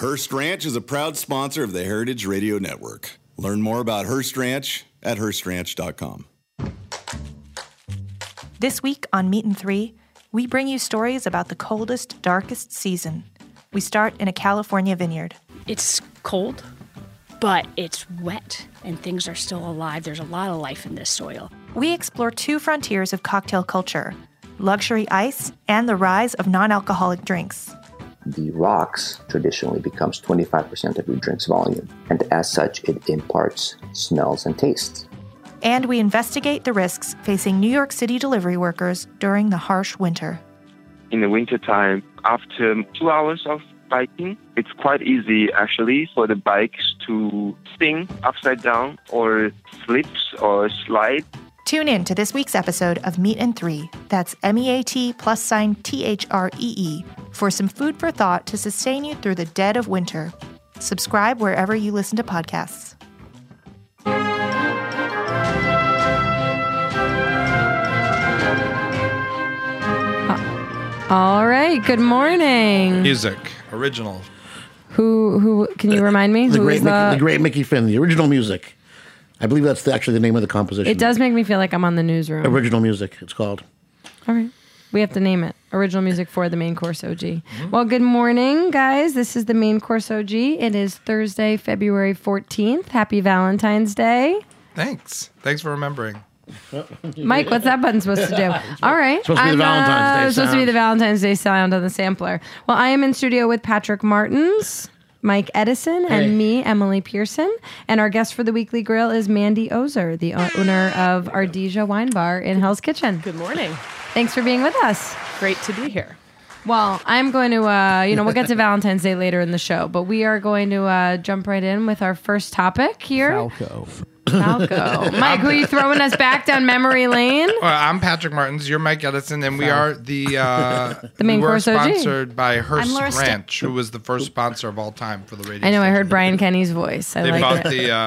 Hearst Ranch is a proud sponsor of the Heritage Radio Network. Learn more about Hearst Ranch at HearstRanch.com. This week on Meat and Three, we bring you stories about the coldest, darkest season. We start in a California vineyard. It's cold, but it's wet, and things are still alive. There's a lot of life in this soil. We explore two frontiers of cocktail culture, luxury ice and the rise of non-alcoholic drinks. The rocks traditionally becomes 25% of your drink's volume, and as such, it imparts smells and tastes. And we investigate the risks facing New York City delivery workers during the harsh winter. In the wintertime, after 2 hours of biking, it's quite easy actually for the bikes to spin upside down or slips or slide. Tune in to this week's episode of Meat and Three, that's MEAT+THREE, for some food for thought to sustain you through the dead of winter. Subscribe wherever you listen to podcasts. All right, good morning. Music, original. Who can you remind me? The great Mickey Finn, the original music. I believe that's actually the name of the composition. It does make me feel like I'm on the newsroom. Original music, it's called. All right. We have to name it. Original music for the Main Course OG. Mm-hmm. Well, good morning, guys. This is the Main Course OG. It is Thursday, February 14th. Happy Valentine's Day. Thanks for remembering. Mike, what's that button supposed to do? All right. It's supposed to be the Valentine's Day sound. Supposed to be the Valentine's Day sound on the sampler. Well, I am in studio with Patrick Martins, Mike Edison, and me, Emily Pearson. And our guest for the Weekly Grill is Mandy Ozer, the owner of Ardisia Wine Bar in Hell's Kitchen. Good morning. Thanks for being with us. Great to be here. Well, I'm going to, we'll get to Valentine's Day later in the show, but we are going to jump right in with our first topic here. Falco. Mike, who are you throwing us back down memory lane? I'm Patrick Martins. You're Mike Edison, and we are the Main Course OG. Sponsored by Hearst Ranch, who was the first sponsor of all time for the radio. I know. station. I heard Brian Kenny's voice. They bought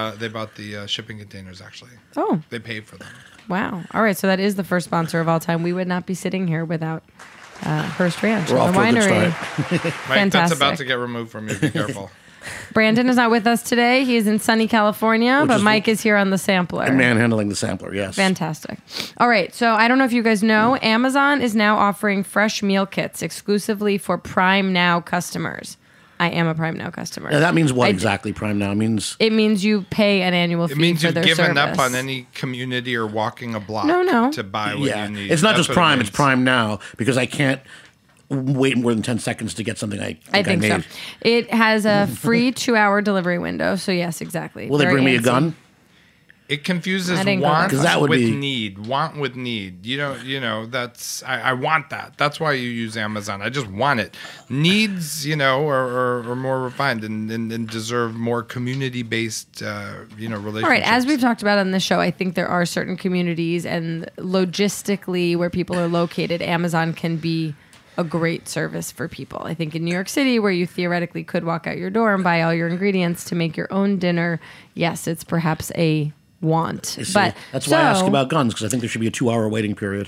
the shipping containers. Actually, they paid for them. Wow. All right. So that is the first sponsor of all time. We would not be sitting here without Hearst Ranch, the winery. Mike, that's about to get removed from you. Be careful. Brandon is not with us today. He is in sunny California, but Mike is here on the sampler. And manhandling the sampler, yes. Fantastic. All right, so I don't know if you guys know, Amazon is now offering fresh meal kits exclusively for Prime Now customers. I am a Prime Now customer. Yeah, that means what exactly, Prime Now? It means you pay an annual fee for their service. It means you've given up on any community or walking a block to buy what you need. It's not just Prime, it's Prime Now, because I can't wait more than 10 seconds to get something I think so. It has a free 2-hour delivery window. So yes, exactly. Will they bring me a gun? It confuses want with need. Want with need. You know. That's I want that. That's why you use Amazon. I just want it. Needs, are more refined and deserve more community-based, relationships. All right. As we've talked about on this show, I think there are certain communities and logistically where people are located, Amazon can be a great service for people. I think in New York City, where you theoretically could walk out your door and buy all your ingredients to make your own dinner, yes, it's perhaps a want. But that's why I ask about guns, because I think there should be a 2-hour waiting period.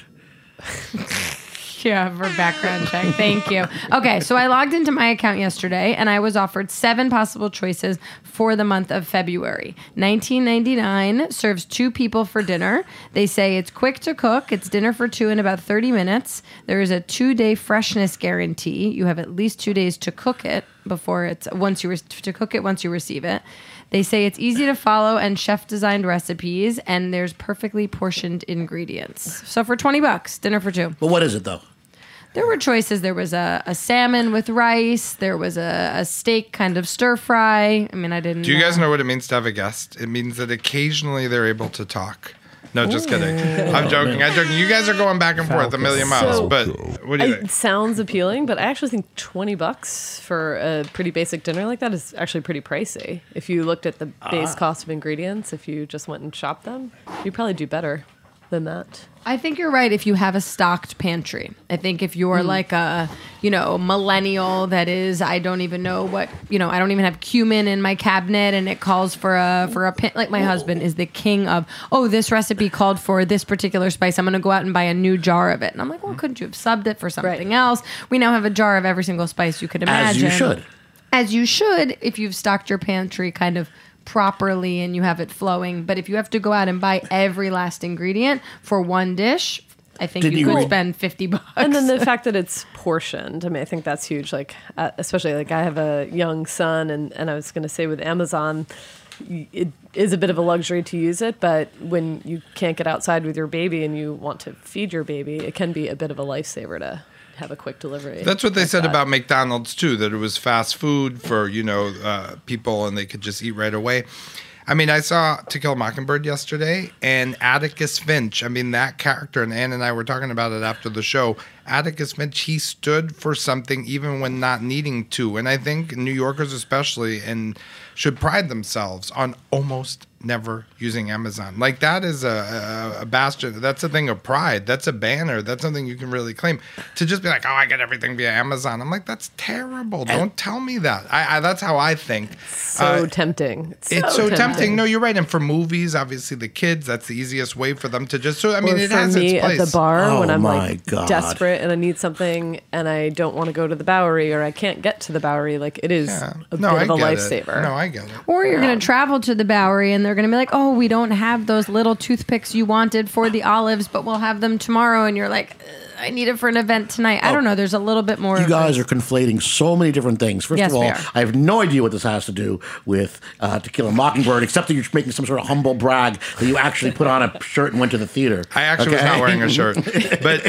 Yeah, for background check. Thank you. Okay, so I logged into my account yesterday, and I was offered 7 possible choices for the month of February. $19.99 serves 2 people for dinner. They say it's quick to cook. It's dinner for 2 in about 30 minutes. There is a 2-day freshness guarantee. You have at least 2 days to cook it once you receive it. They say it's easy to follow and chef-designed recipes, and there's perfectly portioned ingredients. So for $20, dinner for 2. But what is it, though? There were choices. There was a salmon with rice. There was a steak kind of stir fry. I mean, I didn't. Do you guys know what it means to have a guest? It means that occasionally they're able to talk. No, just kidding. I'm joking. You guys are going back and forth a million miles. But what do you think? It sounds appealing, but I actually think $20 for a pretty basic dinner like that is actually pretty pricey. If you looked at the base cost of ingredients, if you just went and shopped them, you'd probably do better than that. I think you're right if you have a stocked pantry. I think if you're like a, millennial that is, I don't even know what, I don't even have cumin in my cabinet and it calls for a pin. Like my husband is the king of, this recipe called for this particular spice. I'm going to go out and buy a new jar of it. And I'm like, well, couldn't you have subbed it for something else? We now have a jar of every single spice you could imagine. As you should. as you should if you've stocked your pantry kind of properly and you have it flowing. But if you have to go out and buy every last ingredient for one dish, I think you could spend $50. And then the fact that it's portioned, I mean, I think that's huge. Like, especially like I have a young son, and I was going to say with Amazon, it is a bit of a luxury to use it, but when you can't get outside with your baby and you want to feed your baby, it can be a bit of a lifesaver to have a quick delivery. That's what they said about McDonald's too, that it was fast food for, people and they could just eat right away. I mean, I saw To Kill a Mockingbird yesterday, and Atticus Finch, I mean, that character, and Ann and I were talking about it after the show, Atticus Finch, he stood for something even when not needing to. And I think New Yorkers especially should pride themselves on almost never using Amazon. Like, that is a bastion. That's a thing of pride. That's a banner. That's something you can really claim. To just be like, oh, I get everything via Amazon. I'm like, that's terrible. Don't tell me that. I that's how I think. So tempting. It's so tempting. No, you're right. And for movies, obviously the kids, that's the easiest way for them to just. So I mean, it has its place. At the bar when I'm like desperate and I need something and I don't want to go to the Bowery or I can't get to the Bowery, like it is a bit of a lifesaver. No, I get it. Or you're going to travel to the Bowery and they're going to be like, oh, we don't have those little toothpicks you wanted for the olives, but we'll have them tomorrow. And you're like, I need it for an event tonight. I don't know. There's a little bit more. You guys are conflating so many different things. First of all, I have no idea what this has to do with To Kill a Mockingbird, except that you're making some sort of humble brag that you actually put on a shirt and went to the theater. I actually was not wearing a shirt. But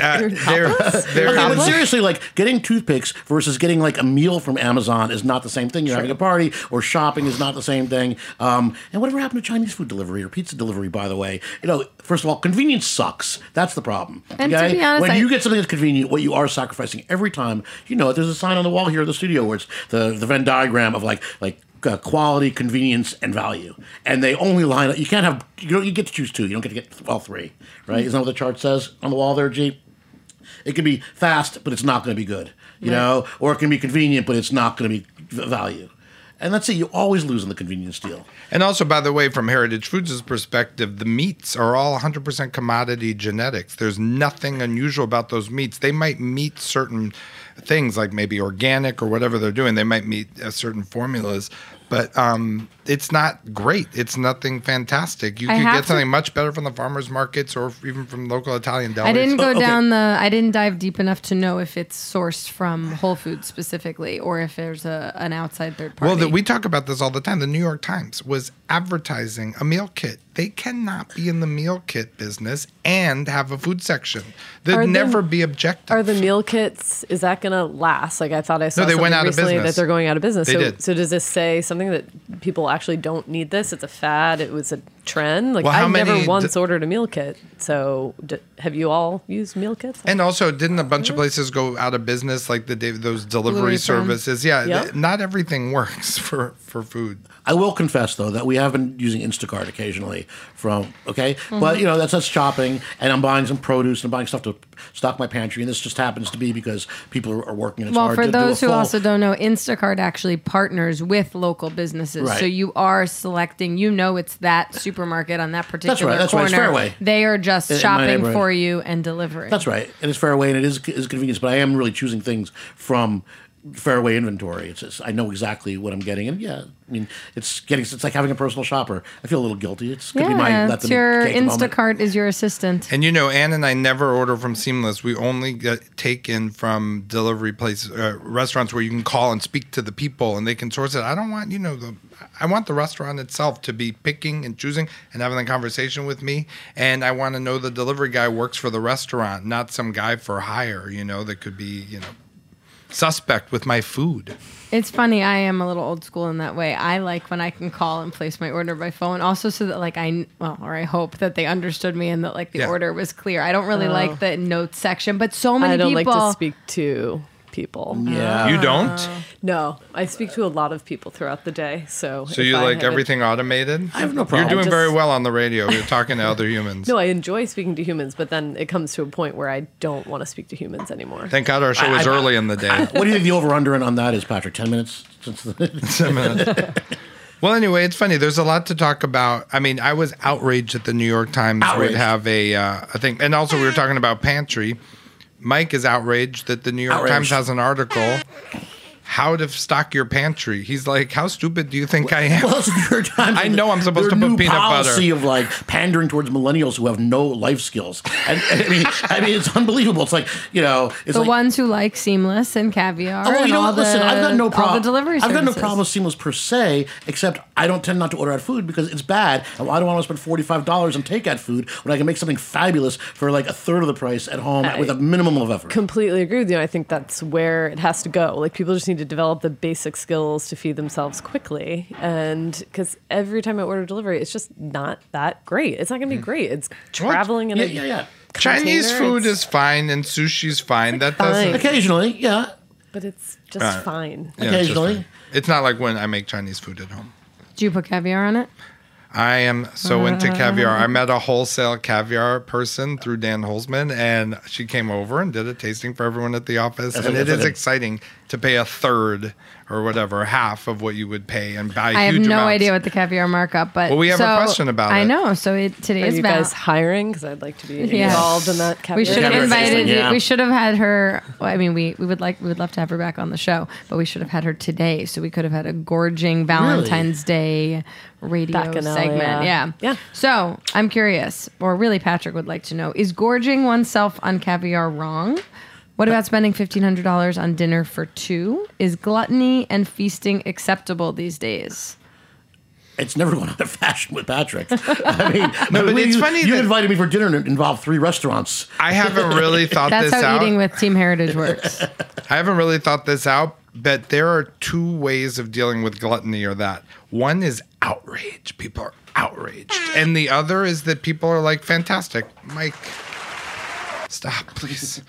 but seriously, like getting toothpicks versus getting like a meal from Amazon is not the same thing. You're having a party or shopping is not the same thing. And whatever happened to Chinese food delivery or pizza delivery, by the way? First of all, convenience sucks. That's the problem. And to be honest, when you get something that's convenient, what you are sacrificing every time, there's a sign on the wall here in the studio where it's the Venn diagram of like quality, convenience, and value. And they only line up. You can't have, you get to choose two. You don't get to get all three, right? Isn't that what the chart says on the wall there, G? It can be fast, but it's not going to be good, you know? Or it can be convenient, but it's not going to be value. And that's it. You always lose in the convenience deal. And also, by the way, from Heritage Foods' perspective, the meats are all 100% commodity genetics. There's nothing unusual about those meats. They might meet certain things, like maybe organic or whatever they're doing. They might meet certain formulas. But it's not great. It's nothing fantastic. You can get something much better from the farmers markets or even from local Italian delis. I didn't go down I didn't dive deep enough to know if it's sourced from Whole Foods specifically or if there's an outside third party. Well, we talk about this all the time. The New York Times was advertising a meal kit. They cannot be in the meal kit business and have a food section. They'd never be objective. Are the meal kits, is that going to last? Like I thought I saw they went out recently of business. that they're going out of business. They did. So does this say something that people actually don't need this? It's a fad. It was a trend. Like well, I never once ordered a meal kit. So have you all used meal kits? And also, didn't a bunch of places go out of business, like those delivery services? Yeah, not everything works for food. I will confess, though, that we have been using Instacart occasionally but, that's us shopping, and I'm buying some produce and buying stuff to stock my pantry, and this just happens to be because people are working and it's hard to do a full... Well, for those who also don't know, Instacart actually partners with local businesses, so you are selecting, it's that supermarket on that particular corner. That's right, it's Fairway. They are just shopping for you and delivering. That's right, and it's Fairway, and it is convenience, but I am really choosing things from Fairway inventory. It's just, I know exactly what I'm getting, and it's like having a personal shopper. I feel a little guilty. It's gonna be my let them your cake Instacart moment. Is your assistant. And Ann and I never order from Seamless. We only get taken from delivery places, restaurants where you can call and speak to the people and they can source it. I don't want I want the restaurant itself to be picking and choosing and having a conversation with me. And I want to know the delivery guy works for the restaurant, not some guy for hire. That could be suspect with my food. It's funny. I am a little old school in that way. I like when I can call and place my order by phone, also so that I hope that they understood me and that the order was clear. I don't really like the notes section, but so many people. I don't like to speak to people. Yeah. You don't? No, I speak to a lot of people throughout the day. So you like everything automated? I have no problem. You're doing very well on the radio. You're talking to other humans. No, I enjoy speaking to humans, but then it comes to a point where I don't want to speak to humans anymore. Thank God our show is early in the day. What do you think the over-under on that is, Patrick? 10 minutes? 10 minutes. Well, anyway, it's funny. There's a lot to talk about. I mean, I was outraged that the New York Times would have a thing. And also we were talking about pantry. Mike is outraged that the New York Times has an article how to stock your pantry. He's like, how stupid do you think I am? Well, there are times I know I'm supposed to put peanut policy butter. of like pandering towards millennials who have no life skills, and I mean, it's unbelievable. It's like, it's the like, ones who like Seamless and Caviar. Oh, and all listen, I've got no problem. All the delivery I've got no services. problem with Seamless per se, except I don't tend not to order out food because it's bad, and I don't want to spend $45 on takeout food when I can make something fabulous for like a third of the price at home with a minimum of effort. Completely agree with you. I think that's where it has to go. Like, people just need to develop the basic skills to feed themselves quickly, and because every time I order delivery, it's just not that great. It's not going to be great. It's traveling in a Chinese food is fine and sushi's fine. That doesn't occasionally, yeah, but it's just fine. Yeah, occasionally, it's not like when I make Chinese food at home. Do you put caviar on it? I am so into caviar. I met a wholesale caviar person through Dan Holzman, and she came over and did a tasting for everyone at the office. And it is exciting to pay a third or whatever, half of what you would pay and buy I have huge no amounts. idea what the caviar markup, but Well, we have a question about I it. know. So today Are is you guys hiring? Because I'd like to be involved in that caviar. We should have invited. Yeah. We should have had her. Well, I mean, we would love to have her back on the show, but we should have had her today, so we could have had a gorging Valentine's Day radio Bacchanal, segment. yeah. So I'm curious, or really, Patrick would like to know: is gorging oneself on caviar wrong? What about spending $1,500 on dinner for two? Is gluttony and feasting acceptable these days? It's never gone out of fashion with Patrick. I mean, No, but it's funny You that- invited me for dinner and it involved 3 restaurants. I haven't really thought That's this how out. eating with Team Heritage works. I haven't really thought this out, but there are 2 ways of dealing with gluttony or that. One is outrage. People are outraged. And the other is that people are like, fantastic. Mike, stop, please.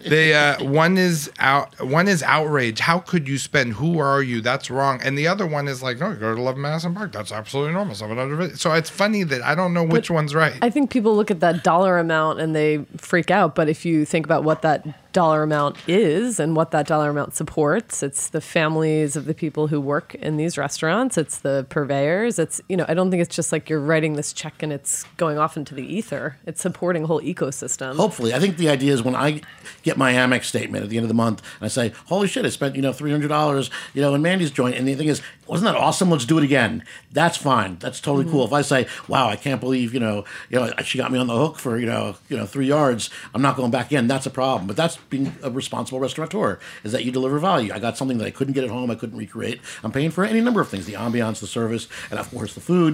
One is outrage. How could you spend? Who are you? That's wrong. And the other one is like, no, you go to 11 Madison Park. That's absolutely normal. So it's funny that I don't know which one's right. I think people look at that dollar amount and they freak out. But if you think about what that dollar amount is and what that dollar amount supports, it's the families of the people who work in these restaurants. It's the purveyors. It's, I don't think it's just like you're writing this check and it's going off into the ether. It's supporting a whole ecosystem. Hopefully. I think the idea is when I get my Amex statement at the end of the month and I say, holy shit, I spent, $300, in Mandy's joint. And the thing is, wasn't that awesome? Let's do it again. That's fine. That's totally cool. If I say, wow, I can't believe, she got me on the hook for, 3 yards. I'm not going back in. That's a problem. But that's being a responsible restaurateur, is that you deliver value. I got something that I couldn't get at home. I couldn't recreate. I'm paying for any number of things, the ambiance, the service, and of course the food.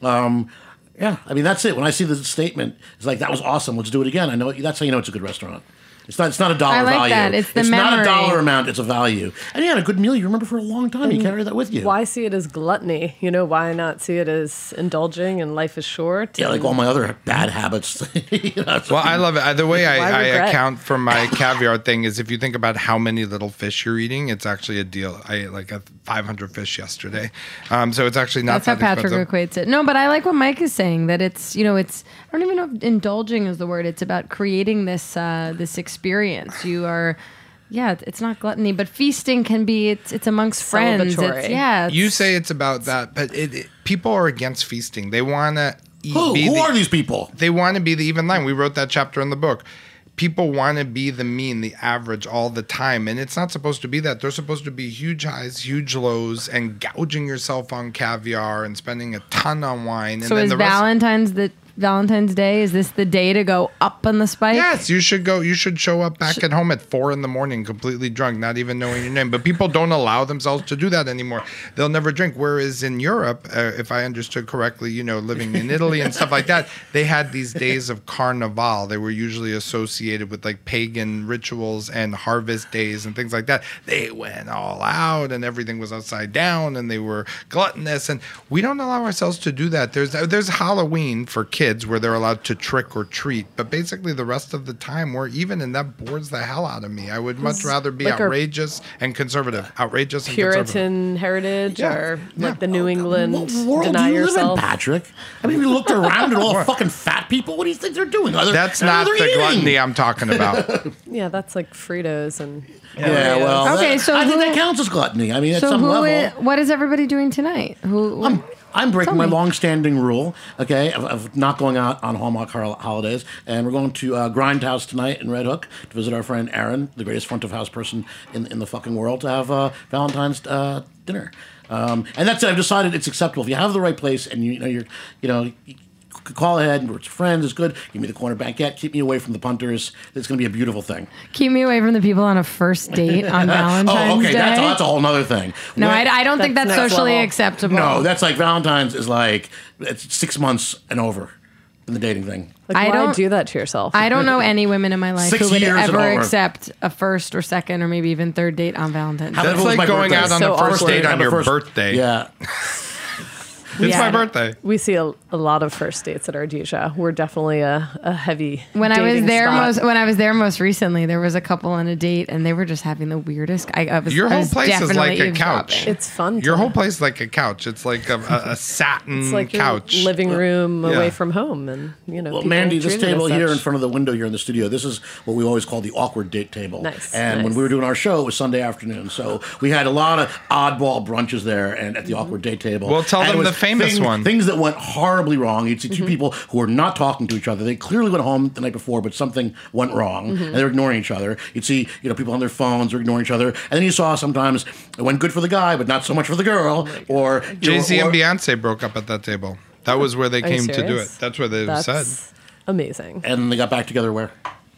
Yeah, I mean, that's it. When I see the statement, it's like, that was awesome. Let's do it again. I know that's how you know it's a good restaurant. It's not a dollar I like value. that. It's the not a memory. dollar amount. It's a value. And yeah, a good meal you remember for a long time. You carry that with you. Why see it as gluttony? Why not see it as indulging and life is short? Yeah, like all my other bad habits. Well, I love it. The way I regret? account for my caviar thing is if you think about how many little fish you're eating, it's actually a deal. I ate like 500 fish yesterday. So it's actually not That's how that Patrick expensive. equates it. No, but I like what Mike is saying, that it's, it's, I don't even know if indulging is the word. It's about creating this experience. You are, it's not gluttony, but feasting can be, it's amongst friends. Celebratory. You say it's about that, but people are against feasting. They want to eat. Who are these people? They want to be the even line. We wrote that chapter in the book. People want to be the mean, the average all the time. And it's not supposed to be that. They're supposed to be huge highs, huge lows, and gouging yourself on caviar and spending a ton on wine. So and is Valentine's Day, is this the day to go up on the spike? Yes, you should go. You should show up back at home at 4 a.m, completely drunk, not even knowing your name. But people don't allow themselves to do that anymore. They'll never drink. Whereas in Europe, if I understood correctly, living in Italy and stuff like that, they had these days of Carnival. They were usually associated with like pagan rituals and harvest days and things like that. They went all out and everything was upside down and they were gluttonous. And we don't allow ourselves to do that. There's Halloween for kids where they're allowed to trick or treat, but basically the rest of the time we're even, and that bores the hell out of me. I would much rather be like outrageous and conservative. Outrageous and Puritan conservative. heritage or like the New England What world deny do you yourself. live in, Patrick? I mean, we looked around at all fucking fat people. What do you think they're doing? That's not the gluttony I'm talking about. Yeah, that's like Fritos and Yeah, well, Okay, so I think who- that counts as gluttony. I mean, at So some level. what is everybody doing tonight? I'm breaking Tell my me. long-standing rule, okay, of not not going out on Hallmark holidays, and we're going to Grindhouse tonight in Red Hook to visit our friend Aaron, the greatest front of house person in the fucking world, to have Valentine's dinner. And that's it. I've decided it's acceptable if you have the right place and you call ahead and we're friends. It's good. Give me the corner banquette. Keep me away from the punters. It's going to be a beautiful thing. Keep me away from the people on a first date on Valentine's Day. That's a whole other thing. No, I don't think that's socially acceptable. No, that's like Valentine's is like it's 6 months and over in the dating thing. Like, why do that to yourself? I don't know any women in my life 6 who would years ever and over. accept a first or second or maybe even third date on Valentine's Day. That's like going out on the first date on your birthday. Yeah. It's my birthday. We see a lot of first dates at Ardisha. We're definitely a heavy when I was there spot. when I was there most recently, there was a couple on a date and they were just having the weirdest. Your whole place is like a couch. It's fun. Your whole place is like a couch. It's like a satin it's like couch. Your living room away from home, and Well, Mandy, this table here in front of the window here in the studio, this is what we always call the awkward date table. Nice. And when we were doing our show, it was Sunday afternoon, so we had a lot of oddball brunches there and at the awkward date table. Well, tell them the famous one. Things that went horribly wrong. You'd see two people who were not talking to each other. They clearly went home the night before, but something went wrong, and they were ignoring each other. You'd see, people on their phones were ignoring each other, and then you saw sometimes it went good for the guy, but not so much for the girl. Or Jay-Z and Beyonce broke up at that table. That was where they came to do it. That's what they said. Amazing. And they got back together where?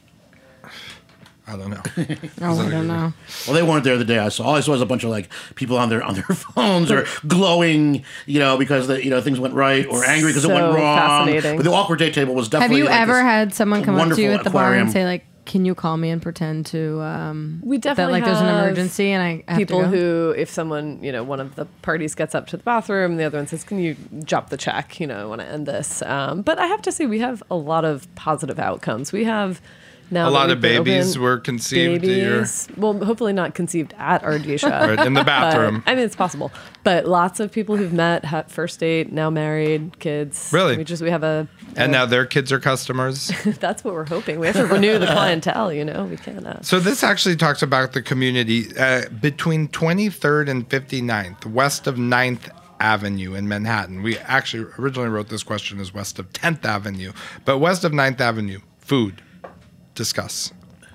I don't know. I don't know. Well, they weren't there the day I saw. All I saw was a bunch of people on their phones or glowing, because things went right, or angry because it went wrong. Fascinating. But the awkward date table was definitely. Have you ever had someone come up to you at the bar and aquarium. say like, "Can you call me and pretend to?" We definitely that there's an emergency and I have people to go? who, if someone one of the parties gets up to the bathroom, the other one says, "Can you drop the check? I want to end this." But I have to say, we have a lot of positive outcomes. We have. Now a lot of babies were conceived here. Well, hopefully not conceived at Ardisha. Right, in the bathroom. But, it's possible. But lots of people who've met, had first date, now married, kids. Really? We have a... And now their kids are customers. That's what we're hoping. We have to renew the clientele, We can't... So this actually talks about the community between 23rd and 59th, west of 9th Avenue in Manhattan. We actually originally wrote this question as west of 10th Avenue. But west of 9th Avenue, food. Discuss.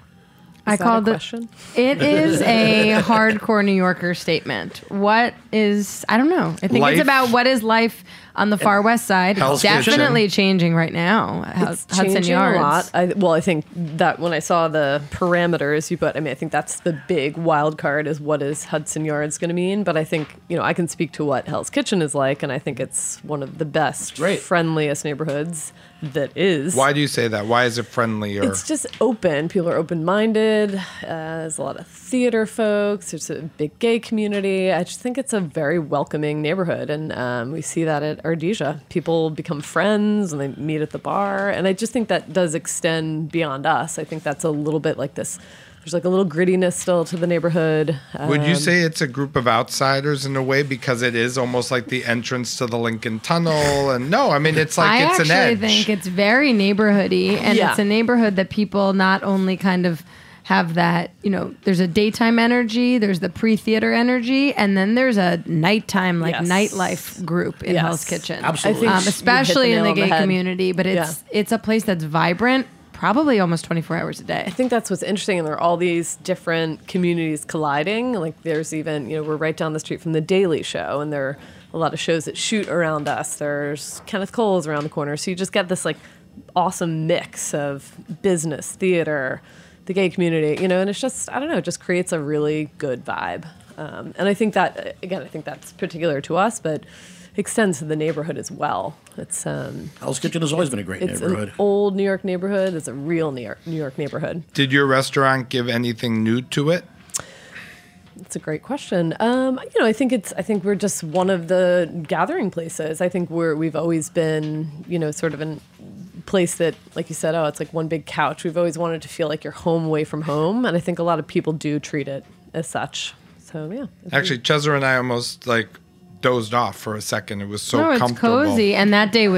I called it. It is a hardcore New Yorker statement. What is? I don't know. I think Life, it's about what is life on the far west side. Hell's It's definitely Kitchen. changing right now. It's Hudson changing Yards. a lot. I think that when I saw the parameters you put, I think that's the big wild card is what is Hudson Yards going to mean. But I think, I can speak to what Hell's Kitchen is like, and I think it's one of the best, friendliest neighborhoods that is. Why do you say that? Why is it friendlier? It's just open. People are open-minded. There's a lot of theater folks. There's a big gay community. I just think it's a very welcoming neighborhood, and we see that at Ardisha. People become friends, and they meet at the bar, and I just think that does extend beyond us. I think that's a little bit like this. There's like a little grittiness still to the neighborhood. Would you say it's a group of outsiders in a way because it is almost like the entrance to the Lincoln Tunnel? And no, it's like it's an edge. I actually think it's very neighborhoody, and it's a neighborhood that people not only kind of have that, there's a daytime energy, there's the pre-theater energy, and then there's a nighttime, nightlife group in Hell's Kitchen. Absolutely. Especially in the gay community, but it's a place that's vibrant. Probably almost 24 hours a day. I think that's what's interesting. And there are all these different communities colliding. Like there's even, we're right down the street from The Daily Show, and there are a lot of shows that shoot around us. There's Kenneth Cole's around the corner. So you just get this awesome mix of business, theater, the gay community, and it's just, I don't know, it just creates a really good vibe. And I think that, again, I think that's particular to us, but extends to the neighborhood as well. It's Hell's Kitchen has always been a great neighborhood. An old New York neighborhood. It's a real New York neighborhood. Did your restaurant give anything new to it? That's a great question. I think we're just one of the gathering places. I think we've always been, sort of a place that, like you said, it's like one big couch. We've always wanted to feel like you're home away from home, and I think a lot of people do treat it as such. So yeah. Actually, Cesar and I almost dozed off for a second. It was so it's comfortable. cozy, and that day was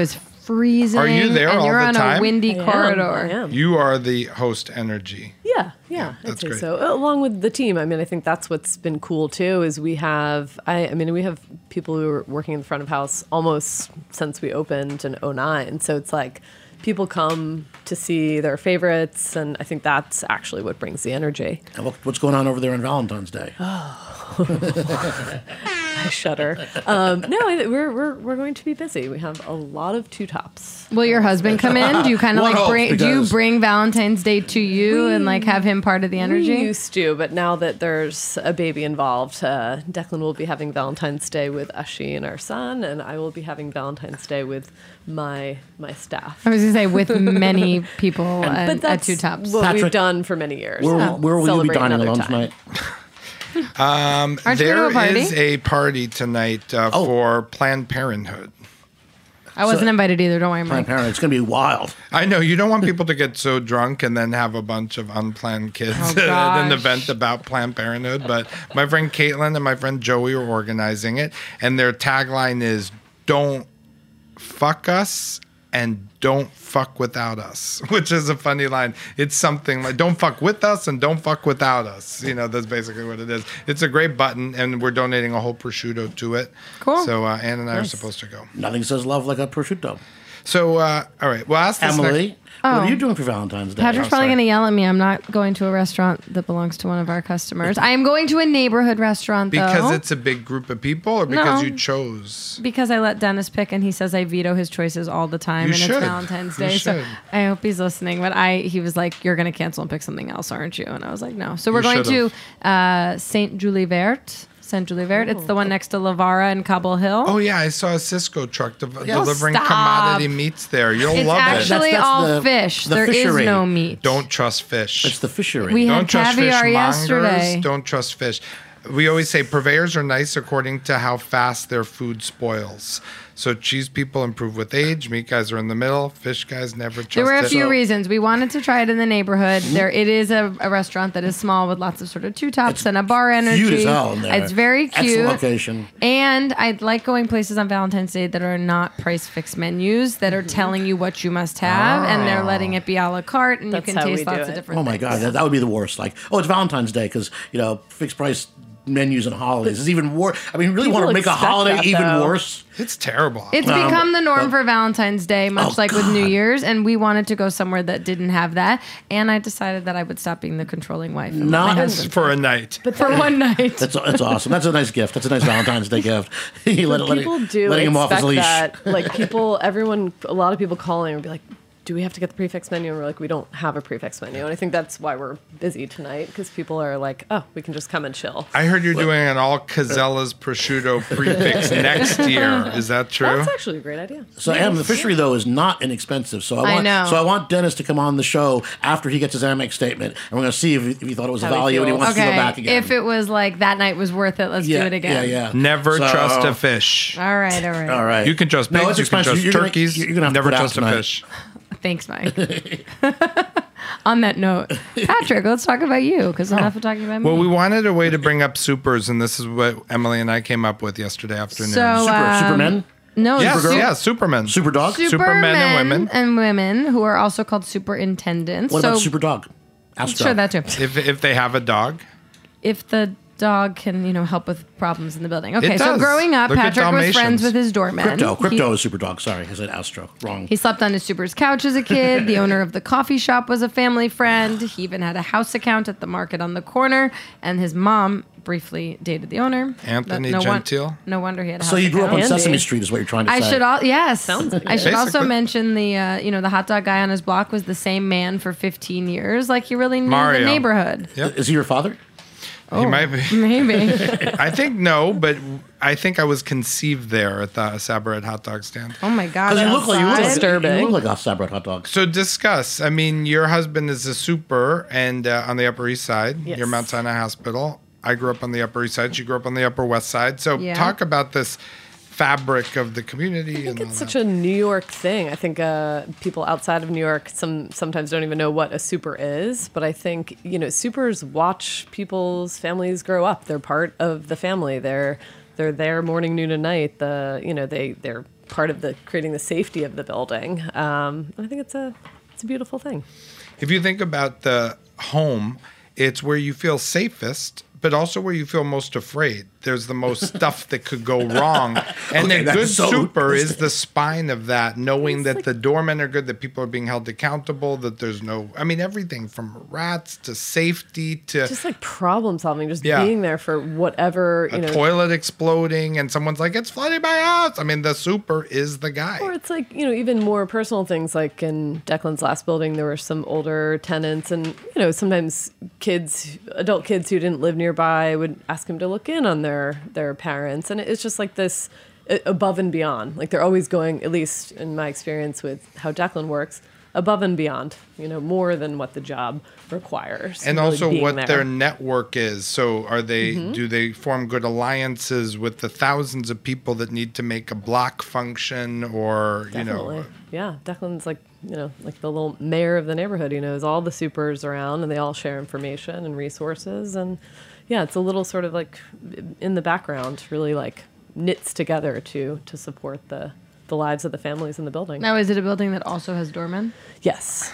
freezing. Are you there and all you're the on time? a windy I corridor. am. You are the host energy. Yeah, I'd that's say great. so. Along with the team, I mean, I think that's what's been cool too. Is we have, we have people who are working in the front of house almost since we opened in 2009. So it's like people come to see their favorites, and I think that's actually what brings the energy. And what's going on over there on Valentine's Day? I shudder. No, we're going to be busy. We have a lot of two tops. Will your husband come in? Do you kind of One like hopes, bring? Do you because- bring Valentine's Day to you and like have him part of the energy? We used to, but now that there's a baby involved, Declan will be having Valentine's Day with Ashi and our son, and I will be having Valentine's Day with my staff. I was gonna say with many people But at Two Tops. what Patrick, we've done for many years. Where will you be Celebrate dining another alone time. tonight? Aren't you going to There a party? is a party tonight for Planned Parenthood. I wasn't invited either. Don't worry, Planned Mike. Parenthood. It's going to be wild. I know you don't want people to get so drunk and then have a bunch of unplanned kids Oh, at an gosh. event about Planned Parenthood. But my friend Caitlin and my friend Joey are organizing it, and their tagline is "Don't fuck us and don't fuck without us," which is a funny line. It's something like "Don't fuck with us and don't fuck without us." You know, that's basically what it is. It's a great button, and we're donating a whole prosciutto to it. Cool. So Ann and I are supposed to go. Nothing says love like a prosciutto. So all right, well, ask this Emily, next- what Oh. are you doing for Valentine's Day? Patrick's probably sorry. going to yell at me. I'm not going to a restaurant that belongs to one of our customers. I am going to a neighborhood restaurant, though. Because it's a big group of people, or because No. you chose? Because I let Dennis pick, and he says I veto his choices all the time, You and should. it's Valentine's You Day. So should. I hope he's listening. But he was like, "You're going to cancel and pick something else, aren't you?" And I was like, "No." So we're You going to should've. Saint Julie Vert. Saint Julie Vert. It's the one next to Lavara and Cobble Hill. Oh yeah, I saw a Cisco truck delivering stop. commodity meats there. You'll It's love actually it. That's all the- fish. the There is fishery. no meat. Don't trust fish. It's the fishery. We Don't had trust caviar fishmongers. yesterday. Don't trust fish. We always say purveyors are nice according to how fast their food spoils. So cheese people improve with age. Meat guys are in the middle. Fish guys never trust There were a it. few reasons. We wanted to try it in the neighborhood. It is a restaurant that is small with lots of sort of two tops and a bar energy. cute as hell in there. It's very cute. Excellent location. And I like going places on Valentine's Day that are not price fixed menus that are telling you what you must have, and they're letting it be a la carte, and That's you can how taste we do lots of it. different Oh my things. God, that would be the worst. Like, oh, it's Valentine's Day because fixed price menus and holidays is even worse. I mean, really want to People make a expect holiday that, even though. worse? It's terrible. It's become the norm for Valentine's Day, much like with New Year's, and we wanted to go somewhere that didn't have that. And I decided that I would stop being the controlling wife. And let my Not husband for a night. for one night. That's awesome. That's a nice gift. That's a nice Valentine's Day gift. You People do letting him off his expect leash. that. Like a lot of people calling would be like, do we have to get the prefix menu? And we're like, we don't have a prefix menu. And I think that's why we're busy tonight, because people are like, oh, we can just come and chill. I heard you're doing an all Casella's prosciutto prefix next year. Is that true? That's actually a great idea. So, Em, the fishery though is not inexpensive. So I know. So I want Dennis to come on the show after he gets his Amex statement, and we're going to see if he thought it was a How he value and he feels. wants to go back again. If it was like that night was worth it, let's do it again. Yeah. Never So- trust a fish. All right. All right. You can trust No, pigs. it's You can expensive. trust You're gonna- turkeys. you're gonna have to Never put out trust a tonight. fish. Thanks, Mike. On that note, Patrick, let's talk about you because enough of talking about me. Well, we wanted a way to bring up supers, and this is what Emily and I came up with yesterday afternoon. So, Supermen, no, yes, Supergirl? yeah, Superman. super dog. Supermen and women. and women who are also called superintendents. What so, about super dog? Astro. Sure, that too. If they have a dog, If the dog can, help with problems in the building. Okay, It so does. growing up, Look at Patrick was friends Dalmatians. with his doorman. Crypto is super dog. Sorry, I said Astro. Wrong. He slept on his super's couch as a kid. The owner of the coffee shop was a family friend. He even had a house account at the market on the corner. And his mom briefly dated the owner. Anthony No Gentile. No wonder he had a house So you grew up on account. Sesame Street, is what you're trying to I say. should yes. I should also Basically. mention the hot dog guy on his block was the same man for 15 years. Like he really knew Mario. the neighborhood. Yep. Is he your father? He might be. Maybe. I think no, but I think I was conceived there at the Sabaret hot dog stand. Oh my God. Because you look like Disturbing. you look like a Sabra hot dog. So discuss. I mean, your husband is a super, and on the Upper East Side. Yes. You're Mount Sinai Hospital. I grew up on the Upper East Side. She grew up on the Upper West Side. So Yeah. talk about this fabric of the community. I think it's such a New York thing. I think people outside of New York sometimes don't even know what a super is. But I think supers watch people's families grow up. They're part of the family. They're there morning, noon, and night. They're part of creating the safety of the building. I think it's a beautiful thing. If you think about the home, it's where you feel safest, but also where you feel most afraid. There's the most stuff that could go wrong. And a good super is the spine of that, knowing that the doormen are good, that people are being held accountable, that there's everything from rats to safety to... Just like problem solving, just being there for whatever, a toilet exploding and someone's like, it's flooding my house. I mean, the super is the guy. Or it's like, even more personal things, like in Declan's last building, there were some older tenants and, sometimes adult kids who didn't live nearby would ask him to look in on their parents, and it's just like this above and beyond. Like they're always going, at least in my experience with how Declan works, above and beyond, more than what the job requires. And really also what their network is. So are they, do they form good alliances with the thousands of people that need to make a block function or, Definitely. Yeah, Declan's like the little mayor of the neighborhood. He knows all the supers around and they all share information and resources. And yeah, it's a little sort of like in the background, really like knits together to support the lives of the families in the building. Now, is it a building that also has doormen? Yes.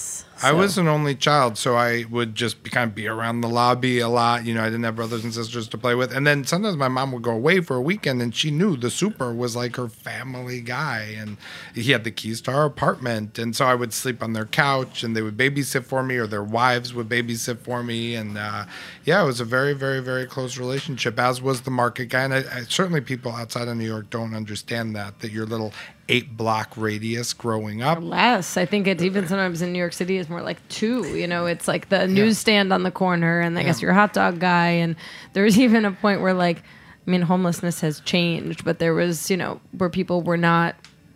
I was an only child, so I would just be around the lobby a lot. I didn't have brothers and sisters to play with. And then sometimes my mom would go away for a weekend, and she knew the super was like her family guy. And he had the keys to our apartment. And so I would sleep on their couch, and they would babysit for me, or their wives would babysit for me. And it was a very, very, very close relationship, as was the market guy. And I certainly people outside of New York don't understand that your little 8-block radius growing up. Or less. I think it's even sometimes in New York City is more like 2. It's like the newsstand on the corner and I guess your hot dog guy. And there's even a point where homelessness has changed, but there was, where people were not,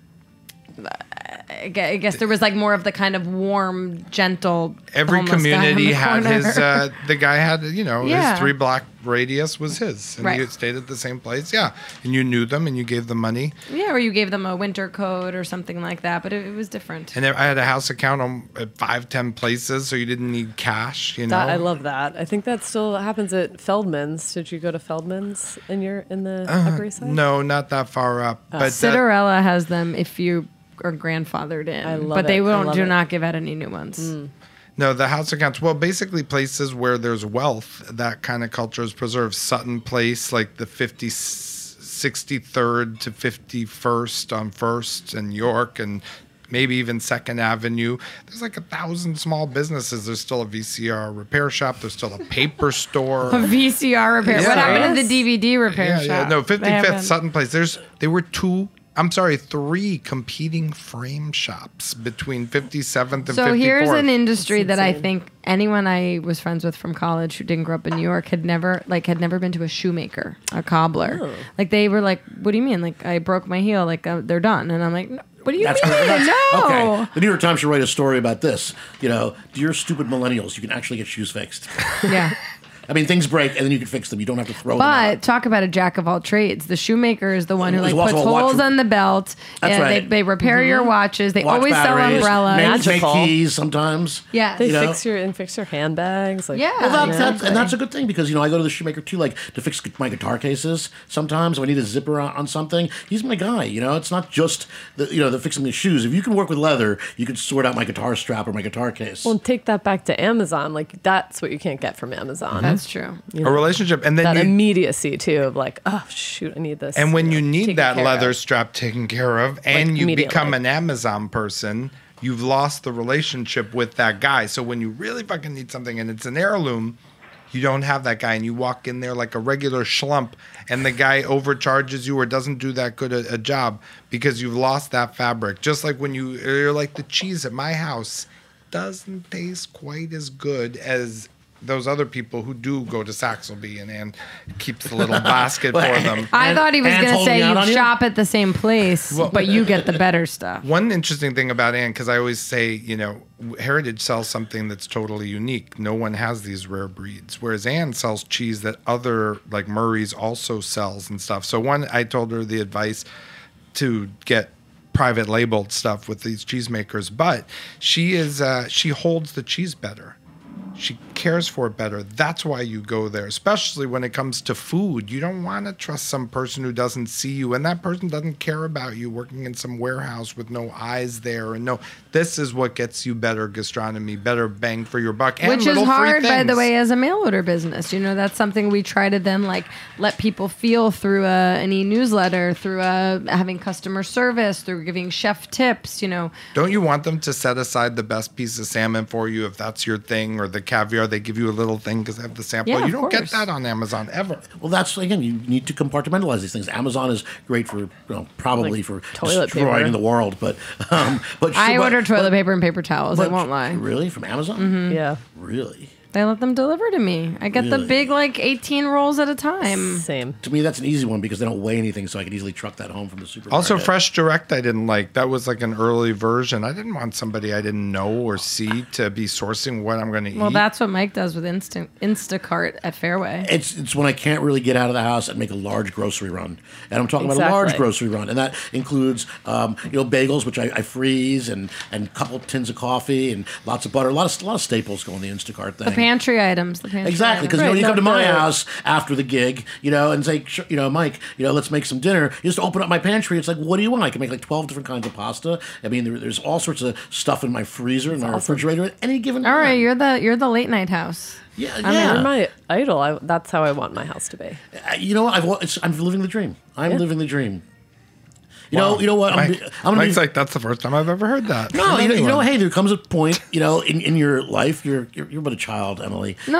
I guess there was like more of the kind of warm, gentle. Every community had his, the guy had, his 3-block radius was his. And he stayed at the same place. Yeah. And you knew them and you gave them money. Yeah. Or you gave them a winter coat or something like that. But it was different. And I had a house account at 5-10 places. So you didn't need cash, I love that. I think that still happens at Feldman's. Did you go to Feldman's in the Upper East Side? No, not that far up. But Cinderella has them if you are grandfathered in. I love but they do not give out any new ones. No, the house accounts, basically places where there's wealth, that kind of culture is preserved. Sutton Place, like the 63rd to 51st on 1st and York, and maybe even 2nd Avenue. There's like 1,000 small businesses. There's still a VCR repair shop. There's still a paper store. A VCR repair. Yeah. What happened to the DVD repair shop? Yeah. No, 55th Sutton Place. There were 3 competing frame shops between 57th and 54th. So here's an industry that I think anyone I was friends with from college who didn't grow up in New York had never been to a shoemaker, a cobbler. Oh. Like they were like, what do you mean? Like I broke my heel, like they're done. And I'm like, no, what do you mean? No. Okay. The New York Times should write a story about this. Dear stupid millennials, you can actually get shoes fixed. Yeah. I mean, things break, and then you can fix them. You don't have to throw them out. But talk about a jack of all trades. The shoemaker is the one who puts holes on the belt. That's right. They repair your watches. They always batteries, sell umbrellas. Make keys sometimes. Yeah. They fix your handbags. Yeah. Well, that's a good thing because, I go to the shoemaker, too, to fix my guitar cases sometimes. If I need a zipper on something, he's my guy. It's not just, the fixing the shoes. If you can work with leather, you can sort out my guitar strap or my guitar case. Well, take that back to Amazon. That's what you can't get from Amazon. That's true. A relationship, and then that immediacy too of like, oh shoot, I need this. And when you need that leather strap taken care of, and you become an Amazon person, you've lost the relationship with that guy. So when you really fucking need something, and it's an heirloom, you don't have that guy, and you walk in there like a regular schlump, and the guy overcharges you or doesn't do that good a job because you've lost that fabric. Just like when you're like the cheese at my house doesn't taste quite as good as those other people who do go to Saxelby and Ann keeps the little basket for them. I thought he was going to say you shop at the same place, but you get the better stuff. One interesting thing about Ann, because I always say, Heritage sells something that's totally unique. No one has these rare breeds, whereas Ann sells cheese that other, like Murray's, also sells and stuff. So I told her the advice to get private labeled stuff with these cheesemakers, but she holds the cheese better. She cares for it better. That's why you go there, especially when it comes to food. You don't want to trust some person who doesn't see you, and that person doesn't care about you working in some warehouse with no eyes there. And this is what gets you better gastronomy, better bang for your buck. And which is hard, by the way, as a mail order business. That's something we try to then let people feel through an e-newsletter, through having customer service, through giving chef tips. Don't you want them to set aside the best piece of salmon for you if that's your thing, or the caviar? They give you a little thing because they have the sample. Yeah, you don't get that on Amazon ever. Well, that's, again, you need to compartmentalize these things. Amazon is great for probably for toilet destroying paper. the world, but I order toilet paper and paper towels. I won't lie. Really, from Amazon? Mm-hmm. Yeah. Really? They let them deliver to me. I get the big 18 rolls at a time. Same. To me, that's an easy one because they don't weigh anything, so I could easily truck that home from the supermarket. Also, Fresh Direct I didn't like. That was like an early version. I didn't want somebody I didn't know or see to be sourcing what I'm going to eat. Well, that's what Mike does with Instacart at Fairway. It's when I can't really get out of the house and make a large grocery run. And I'm talking about a large grocery run. And that includes, bagels, which I freeze, and a couple tins of coffee and lots of butter. A lot of staples go in the Instacart thing. The pantry items. Exactly, because you come to my house after the gig, and say, Mike, let's make some dinner. You just open up my pantry. It's like, what do you want? I can make 12 different kinds of pasta. I mean, there's all sorts of stuff in my freezer, in my refrigerator at any given time. All right, you're the late night house. Yeah. You're my idol. That's how I want my house to be. You know what? I'm living the dream. I'm living the dream. You know what? Mike's like, that's the first time I've ever heard that. No, hey, there comes a point, in your life, you're but a child, Emily. No,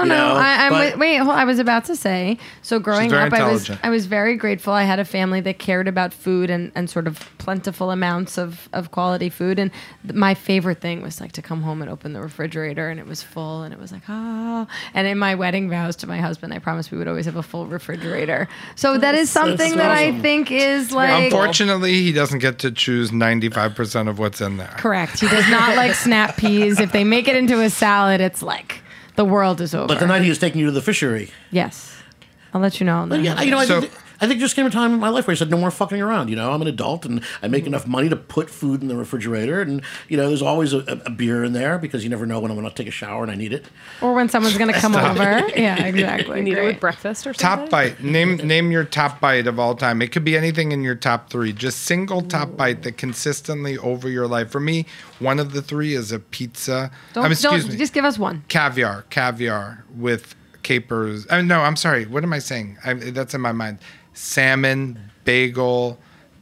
I was about to say, so growing up, I was very grateful. I had a family that cared about food and sort of plentiful amounts of quality food. And my favorite thing was to come home and open the refrigerator and it was full and it was and in my wedding vows to my husband, I promised we would always have a full refrigerator. So that is something that I think is Unfortunately, he doesn't get to choose 95% of what's in there. Correct. He does not like snap peas. If they make it into a salad, it's the world is over. But the night he was taking you to the fishery. Yes. I'll let you know. I think there just came a time in my life where I said, no more fucking around. I'm an adult and I make enough money to put food in the refrigerator. And, there's always a beer in there because you never know when I'm going to take a shower and I need it. Or when someone's going to come over. Yeah, exactly. You need it with breakfast or something? Top bite. Name your top bite of all time. It could be anything in your top three. Just single top bite that consistently over your life. For me, one of the three is a pizza. Excuse me. Just give us one. Caviar with capers. No, I'm sorry. What am I saying? That's in my mind. Salmon, bagel,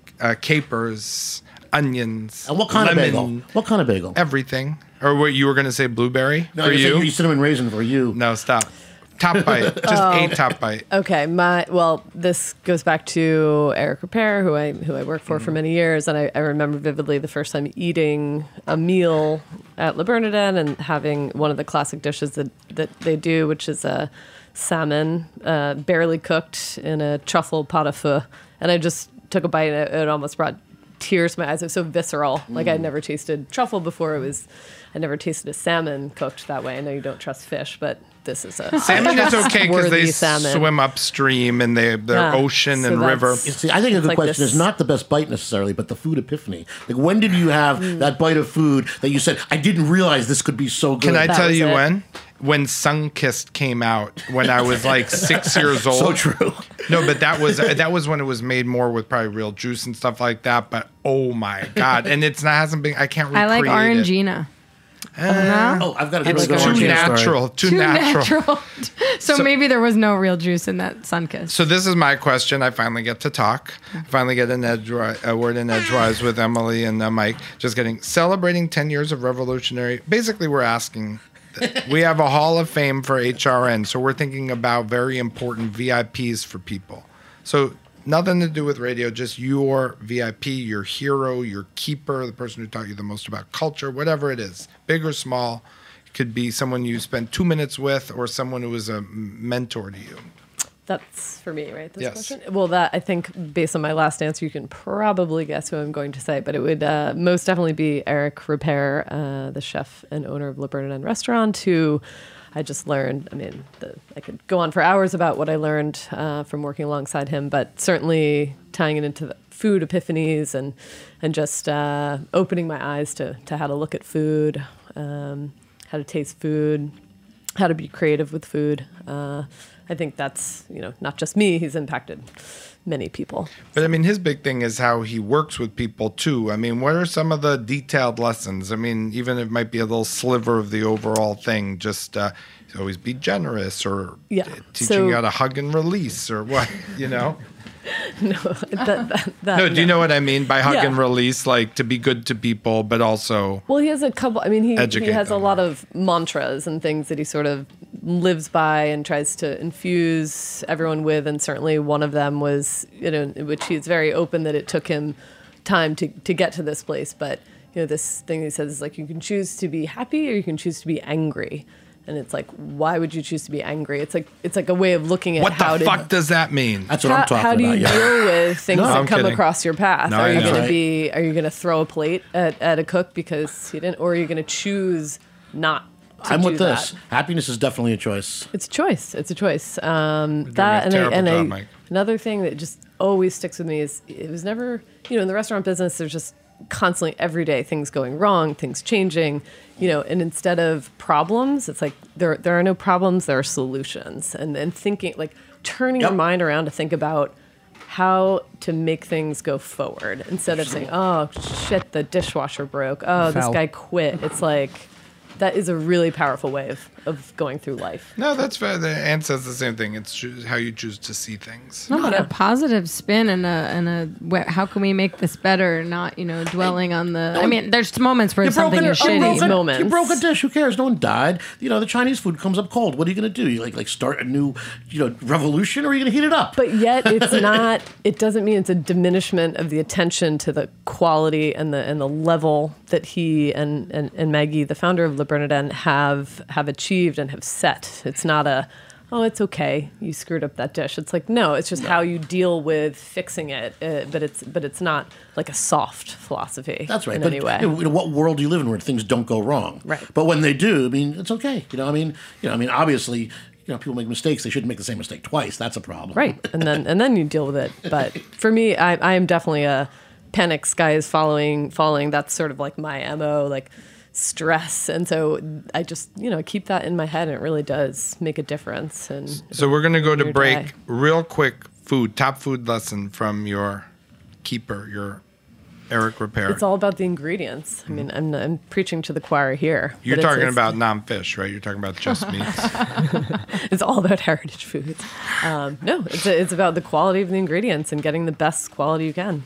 capers, onions. And what kind lemon, of bagel? What kind of bagel? Everything. Or what you were going to say, blueberry? No, for you? Cinnamon raisin for you. No, stop. Top bite. Just a top bite. Okay. This goes back to Eric Repair, who I worked for many years, and I remember vividly the first time eating a meal at Le Bernardin and having one of the classic dishes that they do, which is a salmon, barely cooked in a truffle pot au feu. And I just took a bite and it almost brought tears to my eyes. It was so visceral. I'd never tasted truffle before. I never tasted a salmon cooked that way. I know you don't trust fish, but this is a salmon is okay because they swim upstream and they're ocean and river. See, I think a good question is not the best bite necessarily, but the food epiphany. When did you have that bite of food that you said, I didn't realize this could be so good? Can I tell you when? When Sunkist came out, when I was 6 years old. So true. No, but that was when it was made more with probably real juice and stuff like that. But oh my god! And hasn't been. I can't recreate I like Orangina. I've got to go. Too natural. So maybe there was no real juice in that Sunkist. So this is my question. I finally get to talk. I finally get a word in edgewise with Emily and Mike. Just getting celebrating 10 years of revolutionary. Basically, we're asking. We have a Hall of Fame for HRN, so we're thinking about very important VIPs for people. So nothing to do with radio, just your VIP, your hero, your keeper, the person who taught you the most about culture, whatever it is, big or small. It could be someone you spent 2 minutes with or someone who was a mentor to you. That's for me, right? This yes. question? Well, I think based on my last answer, you can probably guess who I'm going to say, but it would most definitely be Eric Repair, the chef and owner of Le Bernardin Restaurant, who I just learned. I could go on for hours about what I learned from working alongside him, but certainly tying it into the food epiphanies and just opening my eyes to how to look at food, how to taste food. how to be creative with food. I think that's, not just me. He's impacted many people. But I mean, his big thing is how he works with people too. I mean, what are some of the detailed lessons? I mean, even if it might be a little sliver of the overall thing, just always be generous, or teaching you how to hug and release, or what, No, no. Do you know what I mean by hug and release? Like to be good to people, but also. Well, he has a couple. I mean, he has a lot of mantras and things that he sort of lives by and tries to infuse everyone with. And certainly one of them was, which he's very open that it took him time to get to this place. But this thing he says is like, you can choose to be happy or you can choose to be angry. And it's like, why would you choose to be angry? It's like a way of looking at what the fuck does that mean? That's what I'm talking about. How do you deal with things that come across your path? No, are you going to throw a plate at a cook because he didn't, or are you going to choose not to I'm do with this. that? Happiness is definitely a choice. It's a choice. It's a choice. Mike. Another thing that just always sticks with me is it was never, in the restaurant business, there's just constantly every day things going wrong, things changing, and instead of problems, it's like there are no problems, there are solutions. And thinking, like turning your mind around to think about how to make things go forward instead of saying, oh shit, the dishwasher broke, this guy quit. It's like, that is a really powerful way of going through life. No, that's fair. Anne says the same thing. It's how you choose to see things. No, but a positive spin and how can we make this better? Not dwelling on the. I mean, there's moments where something is shitty. You broke a dish. Who cares? No one died. The Chinese food comes up cold. What are you going to do? You like start a new revolution, or are you going to heat it up? But yet it's not. It doesn't mean it's a diminishment of the attention to the quality and the level that he and Maggie, the founder of Le Bernardin, have achieved and have set. It's not it's okay, you screwed up that dish. It's like, no, it's just how you deal with fixing it. But it's not like a soft philosophy. That's right. In any way. What world do you live in where things don't go wrong? Right. But when they do, I mean, it's okay. Obviously, people make mistakes. They shouldn't make the same mistake twice. That's a problem. Right. And then you deal with it. But for me, I am definitely a panic, sky is falling. That's sort of like my MO, like stress. And so I just, keep that in my head, and it really does make a difference. And so we're going to go to break real quick. Top food lesson from your keeper, your Eric Ripert. It's all about the ingredients. I mean, I'm preaching to the choir here. You're talking about non-fish, right? You're talking about just meats. It's all about heritage foods. No, it's about the quality of the ingredients and getting the best quality you can.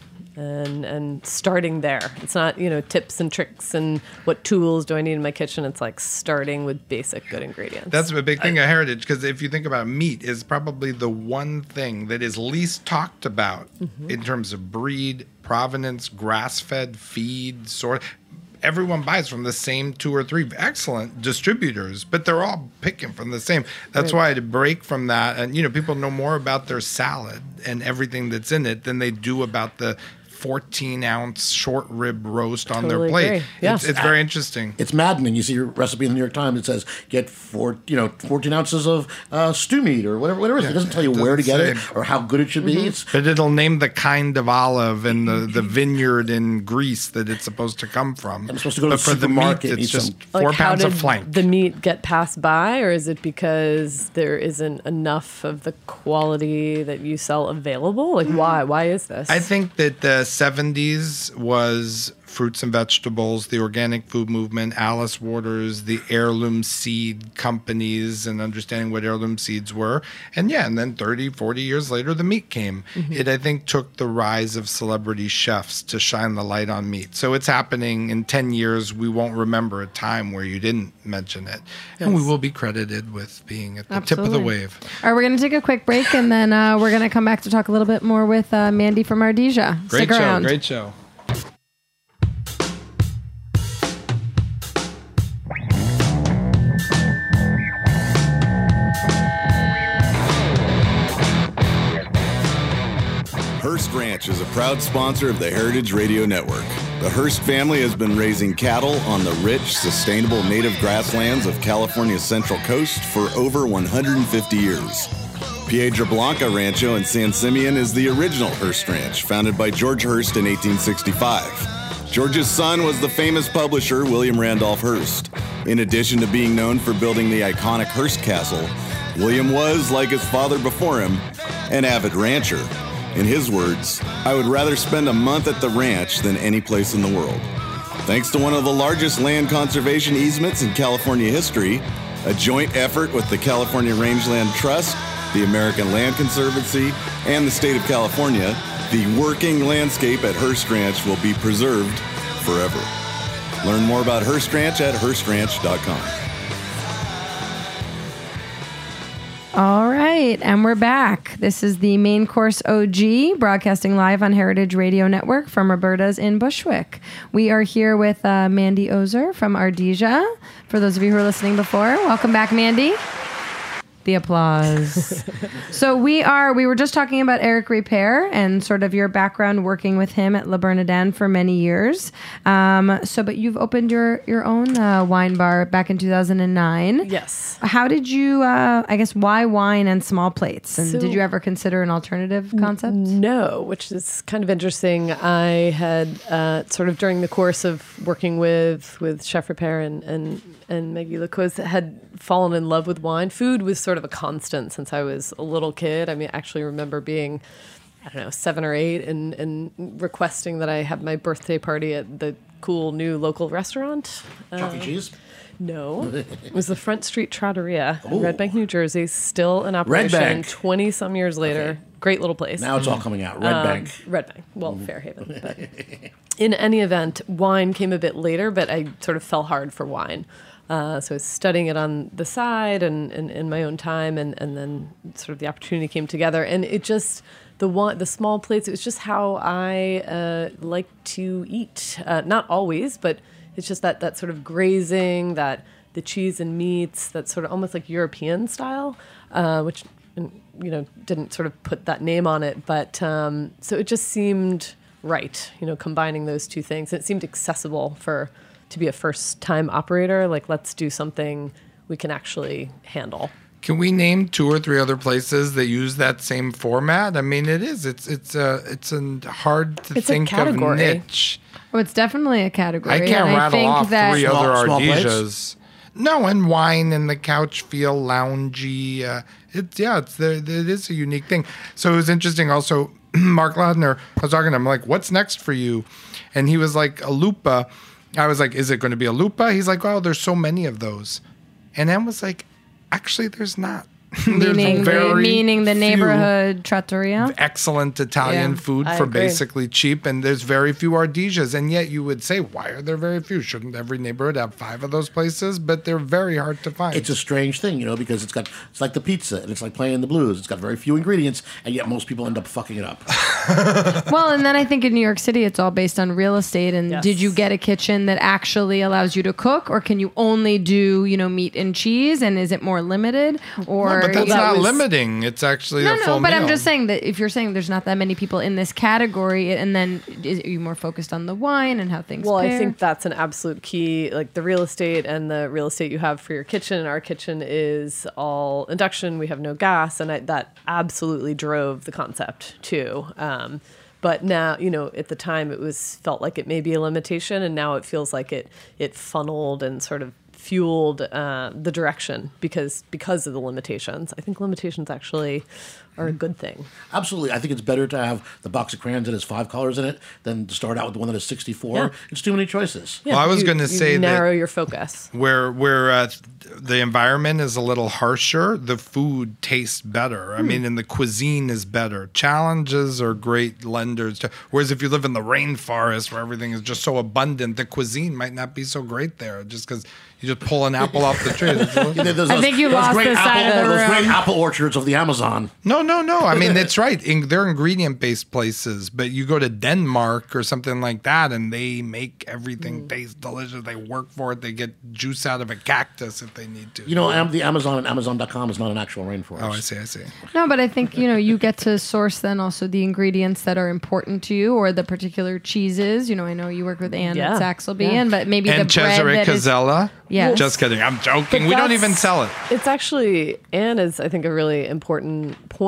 And starting there. It's not, tips and tricks and what tools do I need in my kitchen. It's like starting with basic good ingredients. That's a big thing of heritage, because if you think about meat, is probably the one thing that is least talked about in terms of breed, provenance, grass-fed, feed, sort. Everyone buys from the same 2 or 3 excellent distributors, but they're all picking from the same. That's why to break from that, and people know more about their salad and everything that's in it than they do about the 14-ounce short rib roast on their plate. Agree. Yeah. It's very interesting. It's maddening. You see your recipe in the New York Times. It says get 14 ounces of stew meat or whatever. It doesn't tell you where to get it or how good it should be. But it'll name the kind of olive and the vineyard in Greece that it's supposed to come from. I'm supposed to go to the supermarket. For the meat, it's just 4 pounds of flank. The meat get passed by, or is it because there isn't enough of the quality that you sell available? Like why? Why is this? I think that the 70s was fruits and vegetables, the organic food movement, Alice Waters, the heirloom seed companies, and understanding what heirloom seeds were. And then 30, 40 years later, the meat came. It, I think, took the rise of celebrity chefs to shine the light on meat. So it's happening in 10 years. We won't remember a time where you didn't mention it. Yes. And we will be credited with being at the tip of the wave. All right, we're going to take a quick break, and then we're going to come back to talk a little bit more with Mandy from Ardesia. Stick around. Great show. Hearst Ranch is a proud sponsor of the Heritage Radio Network. The Hearst family has been raising cattle on the rich, sustainable native grasslands of California's Central Coast for over 150 years. Piedra Blanca Rancho in San Simeon is the original Hearst Ranch, founded by George Hearst in 1865. George's son was the famous publisher William Randolph Hearst. In addition to being known for building the iconic Hearst Castle, William was, like his father before him, an avid rancher. In his words, "I would rather spend a month at the ranch than any place in the world." Thanks to one of the largest land conservation easements in California history, a joint effort with the California Rangeland Trust, the American Land Conservancy, and the state of California, the working landscape at Hearst Ranch will be preserved forever. Learn more about Hearst Ranch at HearstRanch.com. All right, and we're back. This is the Main Course OG, broadcasting live on Heritage Radio Network from Roberta's in Bushwick. We are here with Mandy Ozer from Ardesia. For those of you who were listening before, welcome back, Mandy. The applause. So we were just talking about Eric Repair and sort of your background working with him at Le Bernardin for many years. But you've opened your own wine bar back in 2009. Yes. How did you, why wine and small plates? And did you ever consider an alternative concept? No, which is kind of interesting. I had sort of during the course of working with Chef Repair and Maggie Lacause had fallen in love with wine. Food was sort of a constant since I was a little kid. I mean, I actually remember being, 7 or 8 and requesting that I have my birthday party at the cool new local restaurant. Chuck E. Cheese? No. It was the Front Street Trattoria in Red Bank, New Jersey, still in operation 20-some years later. Okay. Great little place. Now it's all coming out. Red Bank. Red Bank. Well, Fairhaven. But in any event, wine came a bit later, but I sort of fell hard for wine. So I was studying it on the side and in my own time, and then sort of the opportunity came together. And it just, the small plates, it was just how I like to eat. Not always, but it's just that sort of grazing, that the cheese and meats, that sort of almost like European style, which, didn't sort of put that name on it. But so it just seemed right, combining those two things. And it seemed accessible to be a first-time operator. Like, let's do something we can actually handle. Can we name 2 or 3 other places that use that same format? I mean, it's a hard to think of niche. Oh, it's definitely a category. I can't rattle off 3 other Ardesias. No, and wine and the couch feel loungy. It is a unique thing. So it was interesting. Also, Mark Ladner, I was talking to him like, "What's next for you?" And he was like, "A lupa." I was like, "Is it going to be a lupa?" He's like, "Oh, there's so many of those." And I was like, "Actually, there's not." Meaning the neighborhood trattoria? Excellent Italian food for basically cheap, and there's very few Ardesias. And yet you would say, why are there very few? Shouldn't every neighborhood have 5 of those places? But they're very hard to find. It's a strange thing, because it's like the pizza, and it's like playing the blues. It's got very few ingredients, and yet most people end up fucking it up. Well, and then I think in New York City, it's all based on real estate. And did you get a kitchen that actually allows you to cook, or can you only do, meat and cheese? And is it more limited? Or but that's not limiting. It's actually a full but meal. I'm just saying that if you're saying there's not that many people in this category, and then are you more focused on the wine and how things pair? I think that's an absolute key, like the real estate and the real estate you have for your kitchen. Our kitchen is all induction. We have no gas, and that absolutely drove the concept too. But now, at the time it felt like it may be a limitation, and now it feels like it funneled and sort of fueled the direction because of the limitations. I think limitations actually are a good thing. Absolutely. I think it's better to have the box of crayons that has 5 colors in it than to start out with the one that has 64. Yeah. It's too many choices. Yeah, well, I was going to say narrow your focus. Where the environment is a little harsher, the food tastes better. I mean, and the cuisine is better. Challenges are great lenders. Whereas if you live in the rainforest where everything is just so abundant, the cuisine might not be so great there just because you just pull an apple off the tree. I think you lost the side of the room. Those great apple orchards of the Amazon. No. I mean, it's right. They're ingredient-based places, but you go to Denmark or something like that, and they make everything taste delicious. They work for it. They get juice out of a cactus if they need to. The Amazon and Amazon.com is not an actual rainforest. Oh, I see. No, but I think, you get to source then also the ingredients that are important to you or the particular cheeses. I know you work with Anne at Saxelby, but maybe and the bread Cesare Casella. Yeah. Just kidding. I'm joking. We don't even sell it. It's actually, Anne is, I think, a really important point.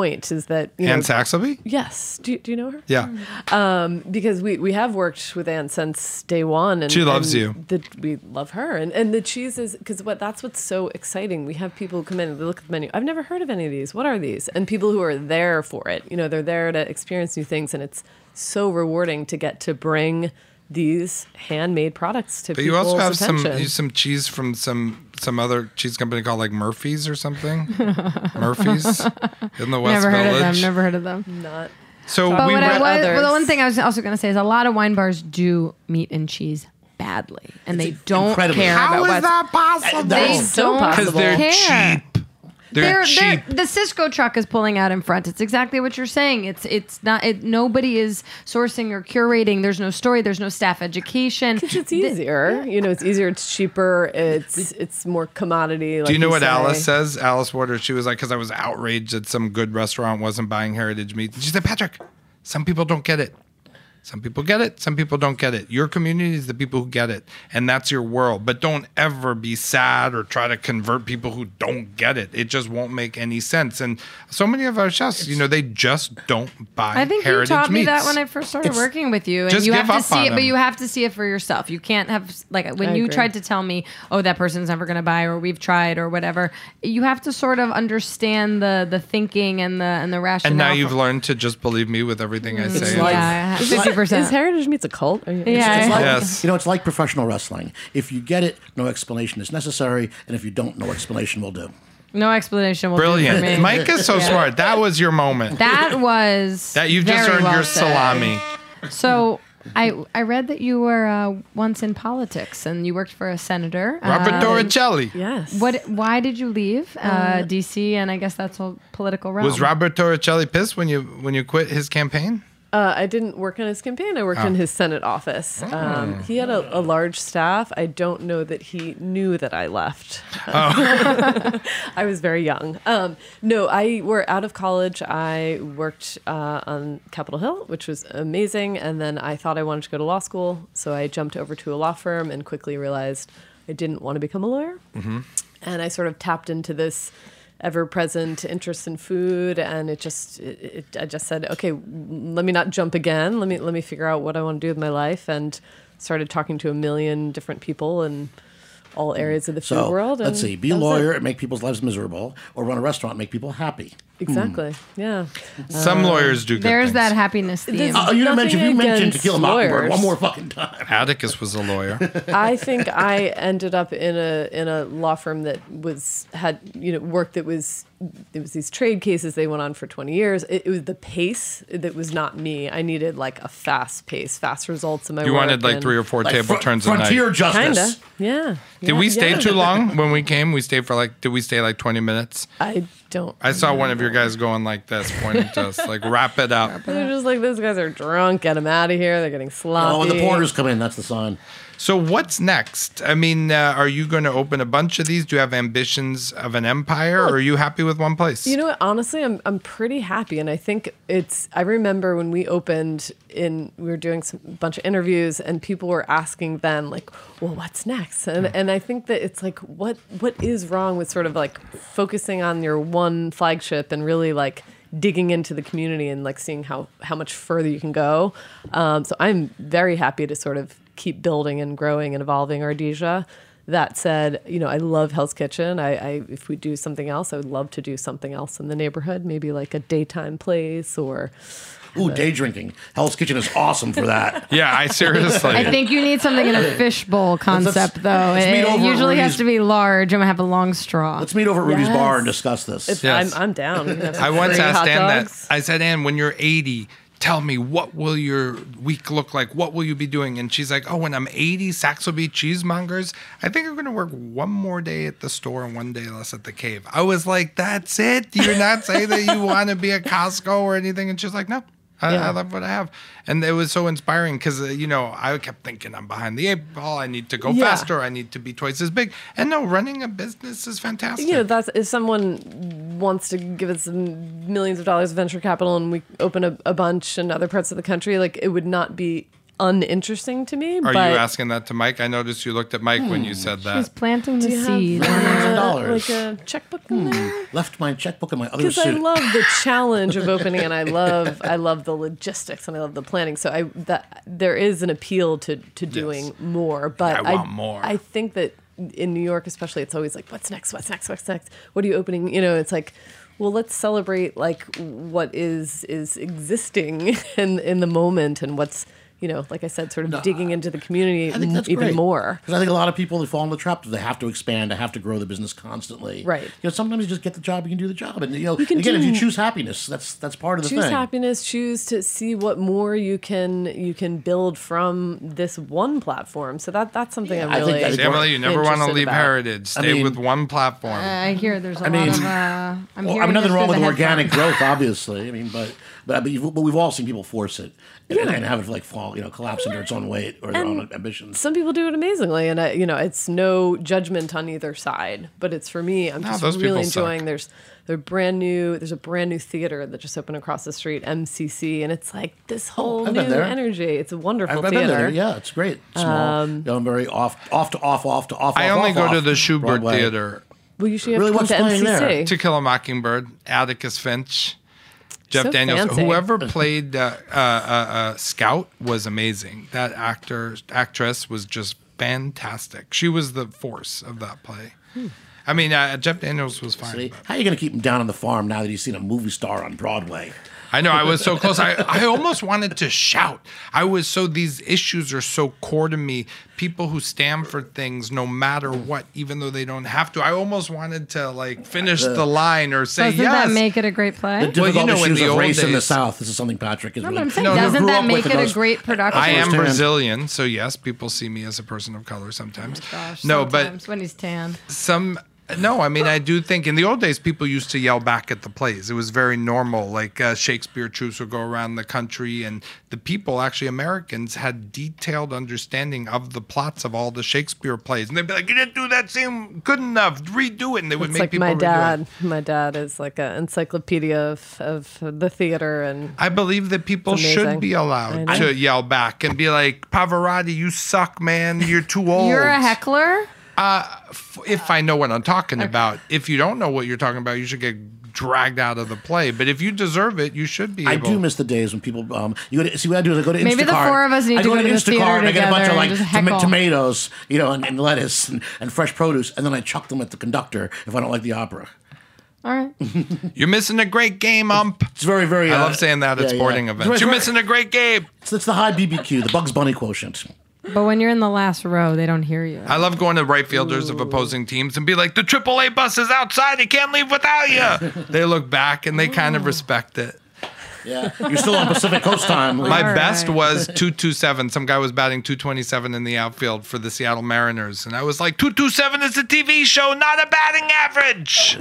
point is that Anne Saxelby? Yes. Do you know her? Yeah. Because we have worked with Anne since day one, and she loves you. We love her, and the cheese is because that's what's so exciting. We have people come in and they look at the menu. I've never heard of any of these. What are these? And people who are there for it, they're there to experience new things, and it's so rewarding to get to bring these handmade products to people's attention. But you also have some cheese from some other cheese company called like Murphy's or something. Murphy's in the West Village. Never heard of them. Not. So but the one thing I was also going to say is a lot of wine bars do meat and cheese badly, and they don't care about what's... How is that possible? They don't because they're cheap. They're cheap. The Cisco truck is pulling out in front. It's exactly what you're saying. It's not. Nobody is sourcing or curating. There's no story. There's no staff education. It's easier. It's easier. It's cheaper. It's more commodity. Do you know what Alice says? Alice Waters. She was like, because I was outraged that some good restaurant wasn't buying heritage meat. She said, Patrick, some people don't get it. Some people get it. Some people don't get it. Your community is the people who get it. And that's your world. But don't ever be sad or try to convert people who don't get it. It just won't make any sense. And so many of our chefs, they just don't buy heritage meats. I think you taught me that when I first started working with you. And you have to see it, but you have to see it for yourself. You can't have, when you tried to tell me, oh, that person's never going to buy, or we've tried, or whatever, you have to sort of understand the thinking and the rationale. And now you've learned to just believe me with everything I say. Yeah, 50%. Is Heritage Meats a cult? It's like professional wrestling. If you get it, no explanation is necessary, and if you don't, no explanation will do. No explanation will Brilliant. do for me. Mike is so smart. That was your moment. That was that you've just earned your salami. So I read that you were once in politics and you worked for a senator, Robert Torricelli. Yes. Why did you leave DC? And I guess that's a political realm. Was Robert Torricelli pissed when you quit his campaign? I didn't work on his campaign. I worked in his Senate office. He had a large staff. I don't know that he knew that I left. I was very young. No, I were out of college. I worked on Capitol Hill, which was amazing. And then I thought I wanted to go to law school. So I jumped over to a law firm and quickly realized I didn't want to become a lawyer. Mm-hmm. And I sort of tapped into this ever-present interest in food, and I just said, okay, let me not jump again. Let me figure out what I want to do with my life, and started talking to a million different people in all areas of the food world. Let's see, be a lawyer and make people's lives miserable, or run a restaurant and make people happy. Exactly. Yeah. Some lawyers do good There's things. that happiness theme. You mentioned To Kill a Mockingbird one more fucking time. Atticus was a lawyer. I think I ended up in a law firm that had work that was. It was these trade cases. They went on for 20 years. It was the pace that was not me. I needed like a fast pace, fast results in my work. You wanted like 3 or 4 table turns a night. Frontier justice. Kinda. Yeah. Did we stay too long when we came? Did we stay like 20 minutes? I don't. I saw one of your guys going like this, pointing to us, like, wrap it up. They're just like, those guys are drunk. Get them out of here. They're getting sloppy. Oh, when the porters come in, that's the sign. So what's next? I mean, are you going to open a bunch of these? Do you have ambitions of an empire, or are you happy with one place? You know what? Honestly, I'm pretty happy, and I think I remember when we opened, we were doing a bunch of interviews, and people were asking then, like, well, what's next? And I think that it's like, what is wrong with sort of like focusing on your one flagship and really like digging into the community and like seeing how much further you can go. So I'm very happy to sort of keep building and growing and evolving Ardesia. That said, I love Hell's Kitchen. I if we do something else, I would love to do something else in the neighborhood, maybe like a daytime place or... Ooh, day drinking. Hell's Kitchen is awesome for that. Yeah, I seriously. I think you need something in a fishbowl concept, though. It usually has to be large and have a long straw. Let's meet over at Rudy's Bar and discuss this. I'm down. I once asked Ann that. I said, Ann, when you're 80, tell me, what will your week look like? What will you be doing? And she's like, when I'm 80, Saxelby cheesemongers, I think I'm going to work one more day at the store and one day less at the cave. I was like, that's it? You're not saying that you want to be at Costco or anything? And she's like, no. I love what I have. And it was so inspiring because, I kept thinking I'm behind the 8 ball. I need to go faster. I need to be twice as big. And no, running a business is fantastic. If someone wants to give us millions of dollars of venture capital and we open a bunch in other parts of the country, like it would not be uninteresting to me. Are you asking that to Mike? I noticed you looked at Mike when you said that. She's planting the seed. Like a checkbook in there? Left my checkbook in my other suit. Because I love the challenge of opening, and I love the logistics, and I love the planning. So there is an appeal to doing more. But I want more. I think that in New York, especially, it's always like, what's next? What's next? What's next? What are you opening? You know, it's like, well, let's celebrate like what is existing in the moment, and what's, you know, like I said, sort of digging into the community even more. Because I think a lot of people who fall in the trap, they have to expand, they have to grow the business constantly. Right. You know, sometimes you just get the job, you can do the job. And, you know, again, if you choose happiness, that's part of the thing. Choose happiness, choose to see what more you can build from this one platform. So that's something I'm really Emily, you never want to leave Heritage. Stay with one platform. I hear there's a lot of... nothing wrong with organic growth, obviously. I mean, but we've all seen people force it and have it like fall, you know, collapse under its own weight or their own ambitions. Some people do it amazingly, and you know, it's no judgment on either side. But it's for me, I'm just really enjoying. There's a brand new theater that just opened across the street, MCC, and it's like this whole new energy. It's a wonderful theater. Been there. Yeah, it's great. Small, very off. I only go to the Shubert Theater. Well, you should have to come to MCC. There? To Kill a Mockingbird, Atticus Finch. Jeff Daniels, fancy. whoever played Scout was amazing. That actress was just fantastic. She was the force of that play. I mean, Jeff Daniels was fine. See, how are you going to keep him down on the farm now that he's seen a movie star on Broadway? I know, I was so close. I almost wanted to shout. These issues are so core to me. People who stand for things no matter what, even though they don't have to. I almost wanted to like finish the line or say doesn't yes. Doesn't that make it a great play? The difficult issues of race in the South. This is something Patrick is really... doesn't that make it a great production? I am Brazilian, so yes, people see me as a person of color sometimes. Oh my gosh, no, sometimes but when he's tan. No, I mean, I do think in the old days, people used to yell back at the plays. It was very normal. Like Shakespeare troops would go around the country, and the people, actually Americans, had detailed understanding of the plots of all the Shakespeare plays. And they'd be like, you didn't do that scene good enough. Redo it. And they would make people redo it. My dad is like an encyclopedia of the theater. And I believe that people should be allowed to yell back and be like, Pavarotti, you suck, man. You're too old. You're a heckler? If I know what I'm talking about. If you don't know what you're talking about, you should get dragged out of the play. But if you deserve it, you should be able. I do miss the days when people. You go to, see what I do is I go to Instacart. Maybe the four of us need to go to the theater and I get a bunch of like tomatoes, you know, and lettuce and fresh produce, and then I chuck them at the conductor if I don't like the opera. All right. You're missing a great game, ump. It's very, very. I love saying that at sporting events. You're missing a great game. It's the high BBQ, the Bugs Bunny quotient. But when you're in the last row, they don't hear you. I love going to right fielders of opposing teams and be like, the AAA bus is outside. He can't leave without you. They look back and they kind of respect it. Yeah, you're still on Pacific Coast time. My best was 227. Some guy was batting 227 in the outfield for the Seattle Mariners. And I was like, 227 is a TV show, not a batting average.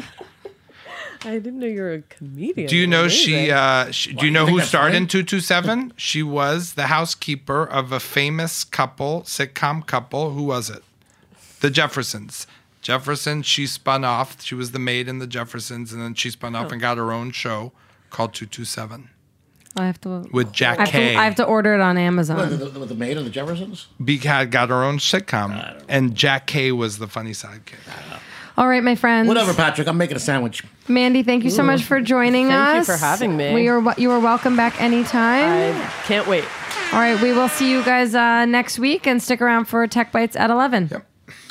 I didn't know you were a comedian. Do you know do you know who starred in 227? She was the housekeeper of a famous sitcom couple. Who was it? The Jeffersons. She spun off. She was the maid in the Jeffersons, and then she spun off and got her own show called 227. I have to with Jack Kay. I have to order it on Amazon. With the maid of the Jeffersons? Got her own sitcom, and Jack Kay was the funny sidekick. All right, my friends. Whatever, Patrick. I'm making a sandwich. Mandy, thank you so much for joining us. Thank you for having me. You are welcome back anytime. I can't wait. All right, we will see you guys next week, and stick around for Tech Bites at 11. Yep.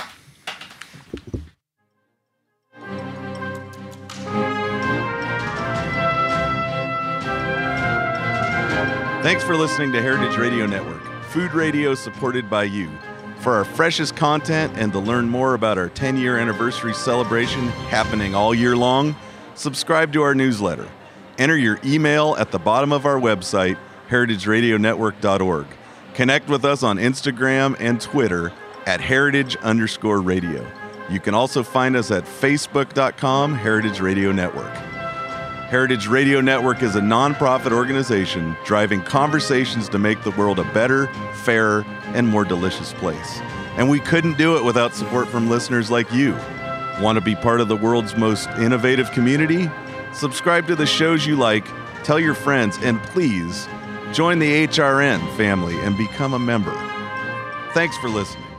Thanks for listening to Heritage Radio Network, food radio supported by you. For our freshest content and to learn more about our 10-year anniversary celebration happening all year long, subscribe to our newsletter. Enter your email at the bottom of our website, heritageradionetwork.org. Connect with us on Instagram and Twitter at heritage_radio. You can also find us at facebook.com, Heritage Radio Network. Heritage Radio Network is a nonprofit organization driving conversations to make the world a better, fairer, and more delicious place. And we couldn't do it without support from listeners like you. Want to be part of the world's most innovative community? Subscribe to the shows you like, tell your friends, and please Join the HRN family and become a member. Thanks for listening.